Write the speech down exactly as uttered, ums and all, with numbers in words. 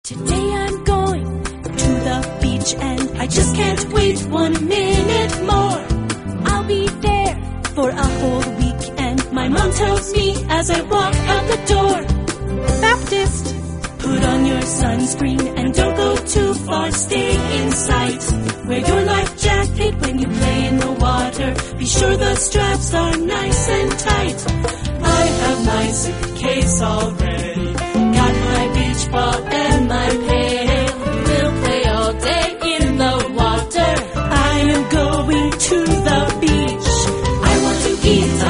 Today I'm going to the beach and I just can't wait one minute more. I'll be there for a whole week and my mom tells me as I walk out the door, Baptist, put on your sunscreen and don't go too far, stay in sight. Wear your life jacket when you play in the water. Be sure the straps are nice and tight. I have my suitcase all ready.